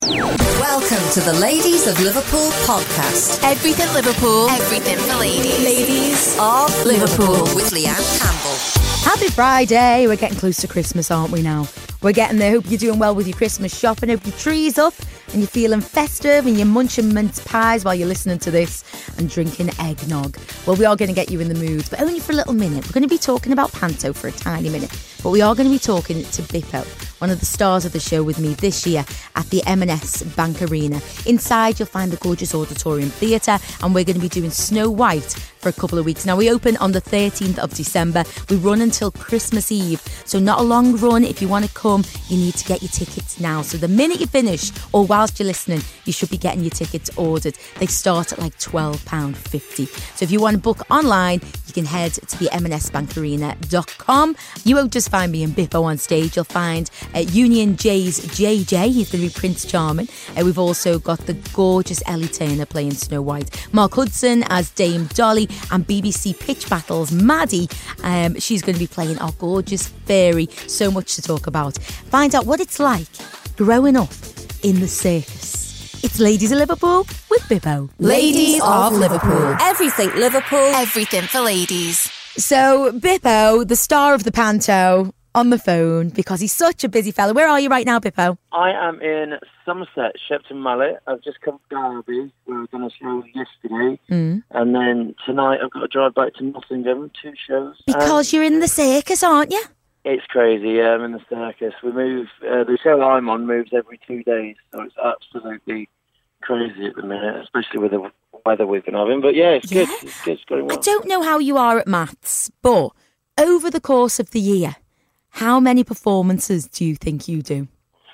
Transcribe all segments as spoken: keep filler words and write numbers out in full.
Welcome to the Ladies of Liverpool podcast. Everything Liverpool, everything for ladies. Ladies of Liverpool with Leanne Campbell. Happy Friday. We're getting close to Christmas, aren't we now? We're getting there. Hope you're doing well with your Christmas shopping. Hope your tree's up and you're feeling festive and you're munching mince pies while you're listening to this and drinking eggnog. Well, we are going to get you in the mood, but only for a little minute. We're going to be talking about Panto for a tiny minute, but we are going to be talking to Bippo, one of the stars of the show, with me this year at the M and S Bank Arena. Inside, you'll find the gorgeous Auditorium Theatre, and we're going to be doing Snow White for a couple of weeks. Now, we open on the thirteenth of December. We run until Christmas Eve, so not a long run. If you want to come, you need to get your tickets now. So the minute you finish, or whilst you're listening, you should be getting your tickets ordered. They start at like twelve pounds fifty. So if you want to book online, you can head to the m n s bank arena dot com. You won't just find me and Bippo on stage. You'll find uh, Union J's J J. He's going to be Prince Charming. Uh, we've also got the gorgeous Ellie Turner playing Snow White. Mark Hudson as Dame Dolly, and B B C Pitch Battles Maddie. Um, she's going to be playing our gorgeous fairy. So much to talk about. Find out what it's like growing up in the circus. It's Ladies of Liverpool with Bippo. Ladies of Liverpool. Everything Liverpool, everything for ladies. So Bippo, the star of the Panto, on the phone because he's such a busy fella. Where are you right now, Bippo? I am in Somerset, Shepton Mallet. I've just come from Derby, where I've done a show yesterday. Mm. And then tonight I've got to drive back to Nottingham, two shows. Because um, you're in the circus, aren't you? It's crazy, yeah, I'm in the circus. We move, uh, the show I'm on moves every two days, so it's absolutely crazy at the minute, especially with the weather we've been having. But yeah, it's yeah. good. It's good. It's going well. I don't know how you are at maths, but over the course of the year, how many performances do you think you do?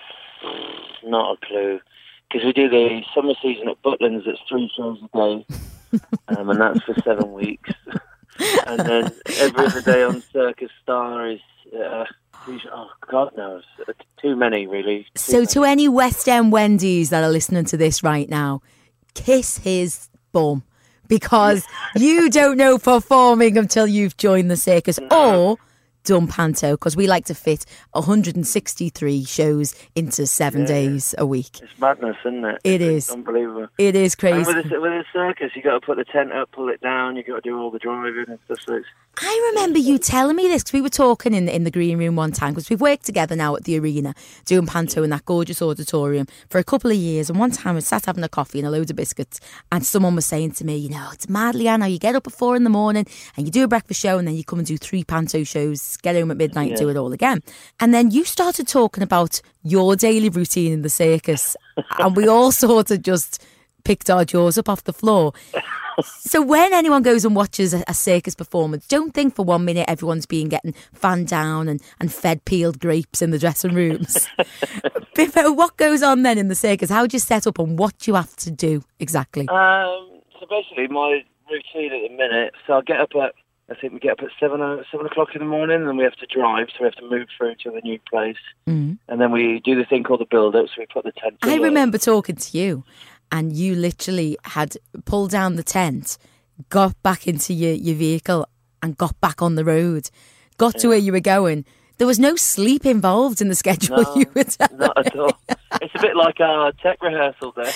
Not a clue. Because we do the summer season at Butlins, it's three shows a day, um, and that's for seven weeks. And then every other day on Circus Star is, uh, oh, God knows, too many, really. Too so many. To any West End Wendy's that are listening to this right now, kiss his bum. Because you don't know performing until you've joined the circus. No. Or done Panto, because we like to fit one hundred sixty-three shows into seven yeah, days a week. It's madness, isn't it? It it's is. Unbelievable. It is crazy. And with a, with a circus, you got to put the tent up, pull it down, you got to do all the driving and stuff. So it's, I remember you telling me this, because we were talking in, in the green room one time, because we've worked together now at the arena, doing Panto in that gorgeous auditorium for a couple of years. And one time I sat having a coffee and a load of biscuits, and someone was saying to me, you know, it's mad, Leanne, how you get up at four in the morning and you do a breakfast show and then you come and do three Panto shows, get home at midnight yeah. and do it all again. And then you started talking about your daily routine in the circus, and we all sort of just picked our jaws up off the floor. So when anyone goes and watches a, a circus performance, don't think for one minute everyone's being getting fanned down and, and fed peeled grapes in the dressing rooms. Bippo, what goes on then in the circus? How do you set up and what do you have to do exactly? Um, so basically my routine at the minute, so I get up at, I think we get up at seven, uh, seven o'clock in the morning, and then we have to drive, so we have to move through to the new place. Mm. And then we do the thing called the build-up, so we put the tent I remember talking to you, and you literally had pulled down the tent, got back into your, your vehicle and got back on the road, got yeah. to where you were going. There was no sleep involved in the schedule no, you were telling not at all. It's a bit like our tech rehearsal there.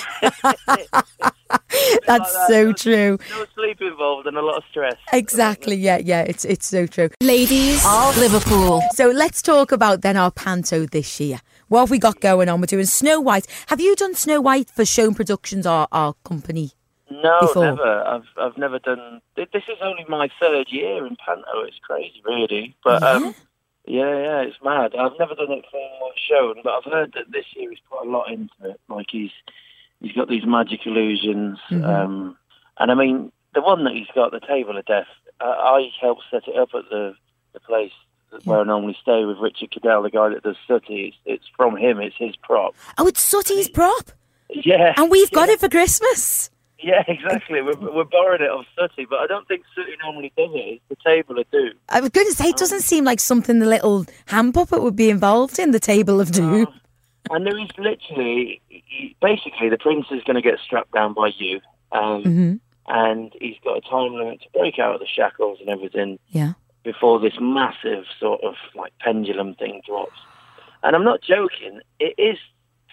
That's like that. no, so true. No sleep involved and a lot of stress. Exactly, yeah, yeah, it's it's so true. Ladies of Liverpool. So let's talk about then our Panto this year. What have we got going on? We're doing Snow White. Have you done Snow White for Shown Productions, our, our company? No, before? never. I've I've never done. This is only my third year in Panto. It's crazy, really. But yeah. um, yeah, yeah, it's mad. I've never done it for Shown, but I've heard that this year he's put a lot into it. Like he's he's got these magic illusions, mm-hmm. um, and I mean the one that he's got, the Table of Death. Uh, I helped set it up at the the place where I normally stay with Richard Cadell, the guy that does Sooty. It's, it's from him. It's his prop. Oh, it's Sooty's prop? Yeah. And we've got yeah. it for Christmas. Yeah, exactly. We're, we're borrowing it off Sooty, but I don't think Sooty normally does it. It's the Table of Doom. I was going to say, it doesn't seem like something the little hand puppet would be involved in, the Table of Doom. Uh, and there is literally, he, basically, the prince is going to get strapped down by you. Um, mm-hmm. And he's got a time limit to break out of the shackles and everything. Yeah. Before this massive sort of like pendulum thing drops. And I'm not joking, it is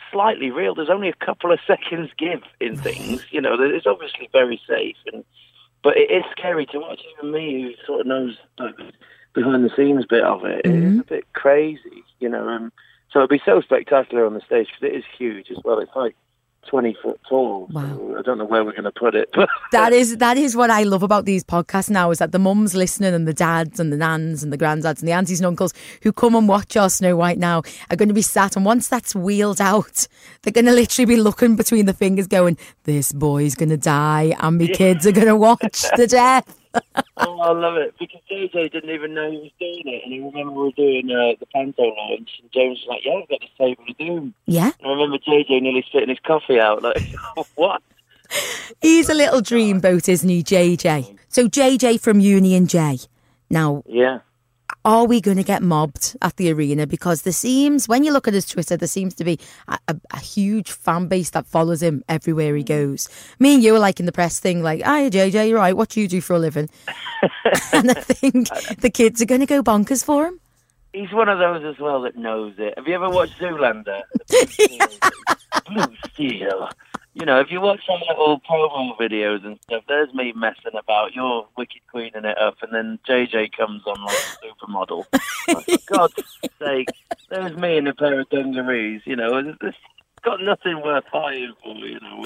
slightly real. There's only a couple of seconds give in things. You know, it's obviously very safe, and but it is scary to watch. Even me, who sort of knows the behind the scenes bit of it, mm-hmm. it is a bit crazy. You know, um, so it'd be so spectacular on the stage because it is huge as well. It's like twenty foot tall. Wow. So I don't know where we're going to put it. that is that is what I love about these podcasts now, is that the mums listening and the dads and the nans and the granddads and the aunties and uncles who come and watch our Snow White now are going to be sat, and once that's wheeled out, they're going to literally be looking between the fingers going, this boy's going to die and my kids are going to watch the death. Oh, I love it, because J J didn't even know he was doing it, and I remember we were doing uh, the Panto launch, and James was like, yeah, I've got the Table of Doom. Yeah. And I remember J J nearly spitting his coffee out, like, what? He's a little dreamboat, isn't he, J J? So J J from Union J. Now, yeah. Are we going to get mobbed at the arena? Because there seems, when you look at his Twitter, there seems to be a, a, a huge fan base that follows him everywhere he goes. Me and you were like in the press thing, like, hi J J, you're right, what do you do for a living? And I think the kids are going to go bonkers for him. He's one of those as well that knows it. Have you ever watched Zoolander? Blue Steel. You know, if you watch some little promo videos and stuff, there's me messing about, you're wicked queening it up, and then J J comes on like a supermodel. Like, for God's sake, there's me in a pair of dungarees, you know, it's got nothing worth fighting for, you know.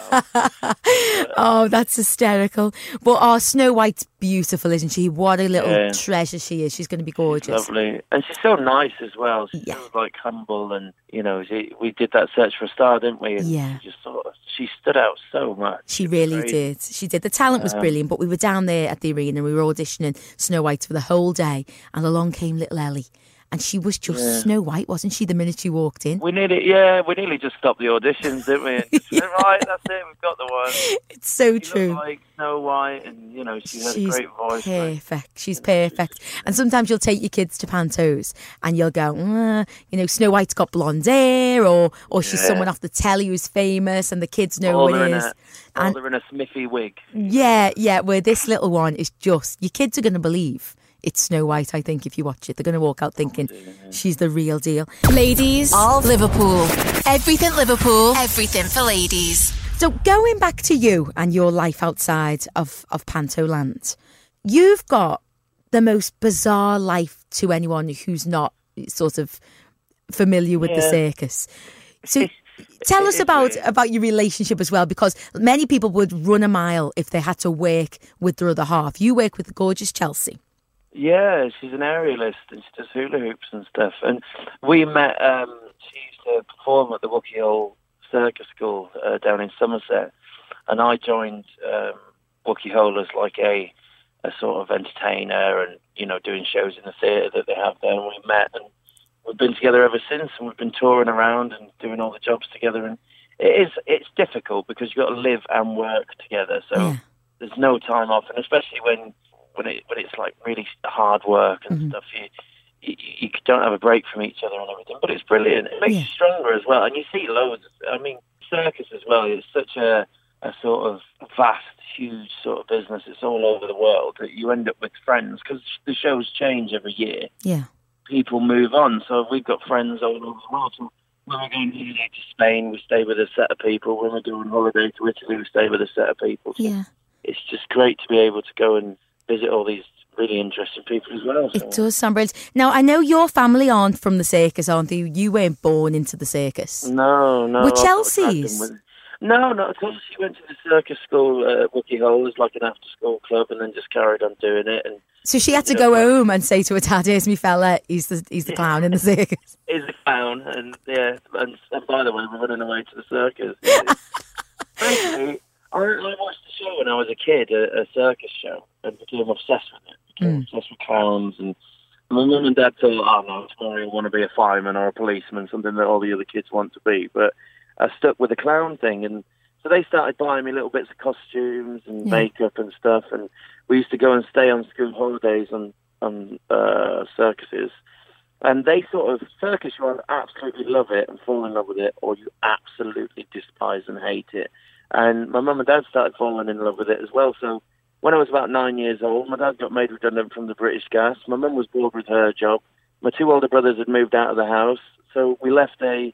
Oh, that's hysterical. But our Snow White's beautiful, isn't she? What a little yeah. treasure she is. She's going to be gorgeous. She's lovely. And she's so nice as well. She's yeah. so, like, humble, and, you know, she, we did that Search for a Star, didn't we? And yeah. she just sort of, she stood out so much. She really did. She did. The talent was um, brilliant, but we were down there at the arena, we were auditioning Snow White for the whole day, and along came little Ellie. And she was just yeah. Snow White, wasn't she, the minute she walked in? We nearly, yeah, we nearly just stopped the auditions, didn't we? Just, yeah. Right, that's it, we've got the one. It's so she true. Looked like Snow White, and, you know, she has She's a great voice. perfect. Right? She's perfect. And sometimes you'll take your kids to Pantos, and you'll go, uh, you know, Snow White's got blonde hair, or or she's yeah. someone off the telly who's famous, and the kids know all who it is. A, and they're in a Smithy wig. Yeah, yeah, where this little one is just, your kids are going to believe it's Snow White, I think, if you watch it. They're going to walk out thinking she's the real deal. Ladies of Liverpool. Everything Liverpool. Everything for ladies. So going back to you and your life outside of, of Pantoland, you've got the most bizarre life to anyone who's not sort of familiar with yeah. the circus. So tell us about, about your relationship as well, because many people would run a mile if they had to work with their other half. You work with the gorgeous Chelsea. Yeah, she's an aerialist and she does hula hoops and stuff. And we met, um, she used to perform at the Wookey Hole Circus School uh, down in Somerset. And I joined um, Wookey Hole as like a, a sort of entertainer and, you know, doing shows in the theatre that they have there. And we met and we've been together ever since, and we've been touring around and doing all the jobs together. And it is, it's difficult because you've got to live and work together. So yeah. there's no time off. And especially when... When it when it's like really hard work and mm-hmm. stuff, you, you you don't have a break from each other and everything. But it's brilliant. It makes yeah. you stronger as well. And you see loads. Of, I mean, circus as well. It's such a a sort of vast, huge sort of business. It's all over the world that you end up with friends because the shows change every year. Yeah, people move on. So we've got friends all over the world. So when we're going holiday to Spain, we stay with a set of people. When we're going holiday to Italy, we stay with a set of people. So yeah, it's just great to be able to go and visit all these really interesting people as well. So. It does sound brilliant. Now, I know your family aren't from the circus, aren't they? You weren't born into the circus. No, no. Were Chelsea's? No, not at all. She went to the circus school at Wookey Hole as like an after-school club and then just carried on doing it. And so she had to go know, home and say to her dad, here's me fella, he's the, he's the clown in the circus. He's the clown, and yeah, and, and by the way, we're running away to the circus. Yeah. Basically, I, I watched the show when I was a kid, a, a circus show, and became obsessed with it. Became mm. obsessed with clowns, and my mum and dad thought, oh no, tomorrow I want to be a fireman or a policeman, something that all the other kids want to be. But I stuck with the clown thing, and so they started buying me little bits of costumes and yeah. makeup and stuff, and we used to go and stay on school holidays on, on uh, circuses. And they sort of, circus, you either absolutely love it and fall in love with it, or you absolutely despise and hate it. And my mum and dad started falling in love with it as well. So when I was about nine years old, my dad got made redundant from the British Gas. My mum was bored with her job. My two older brothers had moved out of the house. So we left a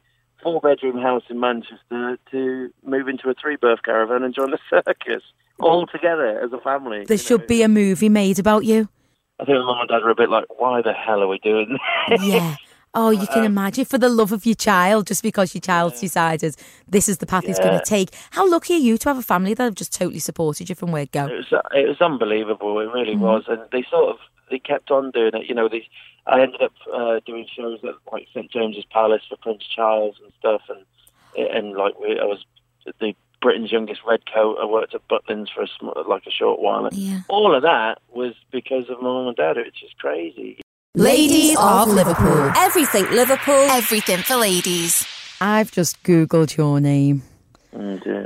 four-bedroom house in Manchester to move into a three-berth caravan and join the circus all together as a family. There should know. be a movie made about you. I think my mum and dad were a bit like, why the hell are we doing this? Yeah. Oh, you can imagine, for the love of your child, just because your child's yeah. decided this is the path yeah. he's going to take. How lucky are you to have a family that have just totally supported you from word go? It was, it was unbelievable, it really mm. was. And they sort of, they kept on doing it. You know, they, I ended up uh, doing shows at like Saint James's Palace for Prince Charles and stuff. And, and like, we, I was the Britain's youngest redcoat. I worked at Butlins for a sm- like a short while. And yeah. all of that was because of my mum and dad. It's just crazy. Ladies of Liverpool. Everything Liverpool. Everything for ladies. I've just Googled your name. Oh dear.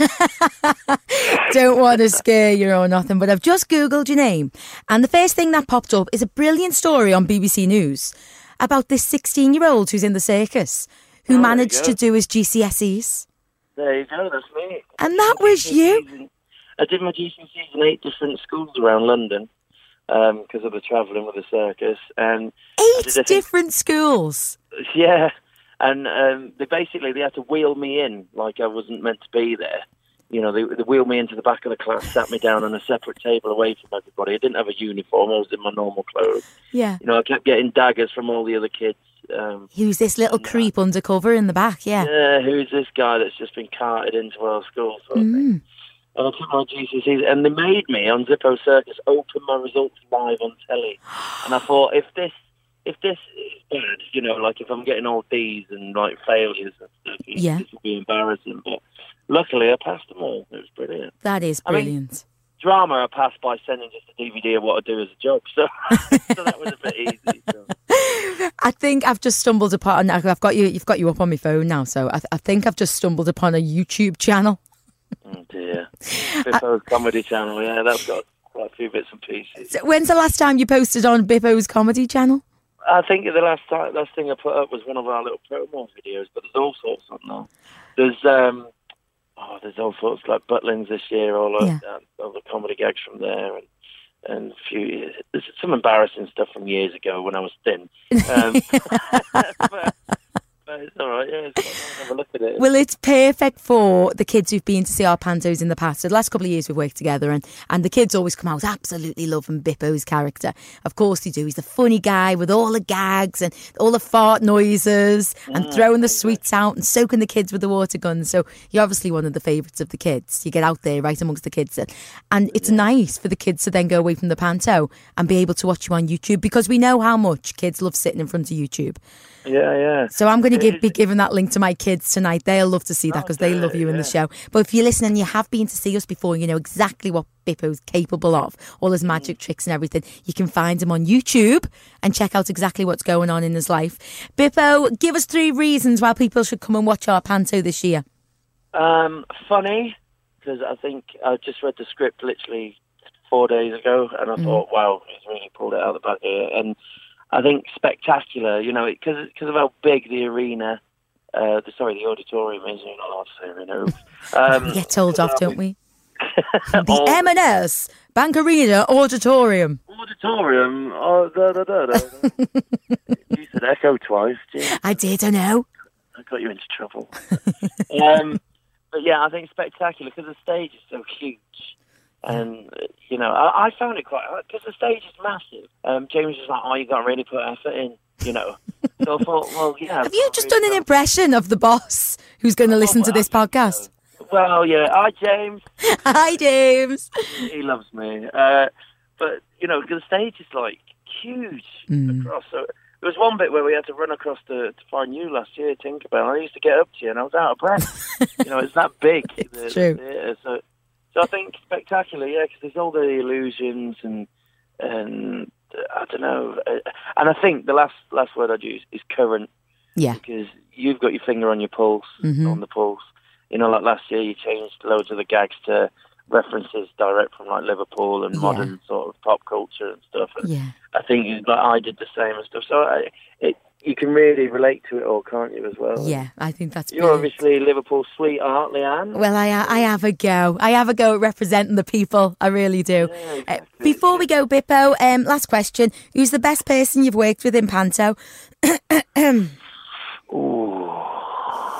Don't want to scare you or nothing, but I've just Googled your name. And the first thing that popped up is a brilliant story on B B C News about this sixteen-year-old who's in the circus who oh, managed to do his G C S Es. There you go, that's me. And that was you? I did my G C S Es in eight different schools around London. Because um, of the travelling with the circus, and eight different schools. Yeah, and um, they basically they had to wheel me in like I wasn't meant to be there. You know, they, they wheeled me into the back of the class, sat me down on a separate table away from everybody. I didn't have a uniform; I was in my normal clothes. Yeah, you know, I kept getting daggers from all the other kids. Um, who's this little creep uh, undercover in the back? Yeah, yeah. Who's this guy that's just been carted into our school? Sort of mm. thing. And I took my G C S Es, and they made me on Zippo Circus open my results live on telly. And I thought, if this, if this is bad, you know, like if I'm getting all D's and like failures and stuff, yeah. this will be embarrassing. But luckily, I passed them all. It was brilliant. That is brilliant. I mean, drama, I passed by sending just a D V D of what I do as a job, so so that was a bit easy. So. I think I've just stumbled upon. I've got you. You've got you up on my phone now, so I, I think I've just stumbled upon a YouTube channel. Oh dear. Bippo's Comedy Channel, yeah, that's got quite a few bits and pieces. So when's the last time you posted on Bippo's Comedy Channel? I think the last time, last thing I put up was one of our little promo videos, but there's all sorts on there. There's um, oh, there's all sorts like Butlins this year, all, yeah. of, uh, all the comedy gags from there, and and a few. There's some embarrassing stuff from years ago when I was thin. Um, but, But it's all right, yeah, it's fine. Have a look at it. Well, it's perfect for the kids who've been to see our pantos in the past. So the last couple of years we've worked together, and, and the kids always come out absolutely loving Bippo's character. Of course they do. He's the funny guy with all the gags and all the fart noises and mm, throwing the sweets out and soaking the kids with the water guns. So you're obviously one of the favourites of the kids. You get out there right amongst the kids. And, and it's yeah. nice for the kids to then go away from the panto and be able to watch you on YouTube, because we know how much kids love sitting in front of YouTube. Yeah, yeah. So I'm going to give, be giving that link to my kids tonight. They'll love to see that because they love you in yeah. the show. But if you're listening and you have been to see us before, you know exactly what Bippo's capable of, all his magic mm. tricks and everything. You can find him on YouTube and check out exactly what's going on in his life. Bippo, give us three reasons why people should come and watch our panto this year. Um, funny, because I think I just read the script literally four days ago, and I mm. thought, wow, he's really pulled it out of the back here. And I think spectacular, you know, because because of how big the arena, uh, the, sorry, the auditorium is, you know, I'll say, you know. Um, we get told off, don't we? The M and S Bank Arena Auditorium. Auditorium? Oh, da, da, da, da. You said echo twice, geez. I did, I know. I got you into trouble. um, but yeah, I think spectacular because the stage is so huge. And, you know, I, I found it quite hard because the stage is massive. Um, James was like, oh, you got to really put effort in, you know. So I thought, well, yeah. Have you just done an impression of the boss who's going to listen to this podcast? Well, yeah. Hi, James. Hi, James. He loves me. Uh, but, you know, the stage is, like, huge mm. across. So there was one bit where we had to run across to, to find you last year, Tinkerbell. I used to get up to you and I was out of breath. You know, it's that big. It's the, true. The theatre, so... So I think spectacular, yeah, because there's all the illusions and and uh, I don't know, uh, and I think the last last word I'd use is current, yeah, because you've got your finger on your pulse, mm-hmm. on the pulse. You know, like last year you changed loads of the gags to references direct from like Liverpool and yeah. modern sort of pop culture and stuff. And yeah, I think like I did the same and stuff. So I, it. You can really relate to it all, can't you, as well? Yeah, I think that's You're brilliant. Obviously Liverpool sweetheart, Leanne. Well, I I have a go. I have a go at representing the people. I really do. Yeah, exactly. uh, before we go, Bippo, um, last question. Who's the best person you've worked with in panto? Ooh.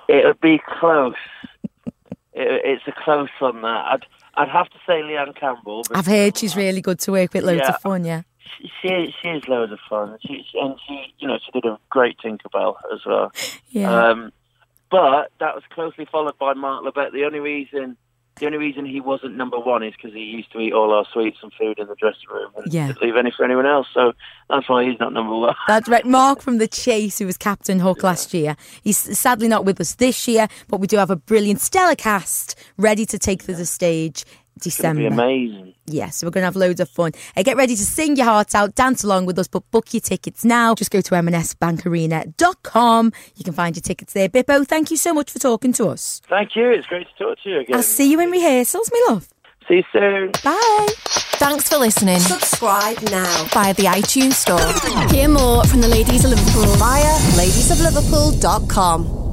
It would be close. it, it's a close on that. I'd I'd have to say Leanne Campbell. I've heard she's really good to work with, loads Yeah. of fun, yeah. She, she she is loads of fun. She, she and she you know she did a great Tinkerbell as well. Yeah. Um, but that was closely followed by Mark Lebet. The only reason the only reason he wasn't number one is because he used to eat all our sweets and food in the dressing room and Yeah. didn't leave any for anyone else. So that's why he's not number one. That's right. Mark from The Chase, who was Captain Hook last year. He's sadly not with us this year, but we do have a brilliant stellar cast ready to take to the stage December. It'd be amazing. Yes, so we're going to have loads of fun. Uh, get ready to sing your hearts out, dance along with us, but book your tickets now. Just go to m and s bank arena dot com. You can find your tickets there. Bippo, thank you so much for talking to us. Thank you. It's great to talk to you again. I'll see you in rehearsals, my love. See you soon. Bye. Thanks for listening Subscribe now via the iTunes Store. Hear more from the Ladies of Liverpool via ladies of liverpool dot com.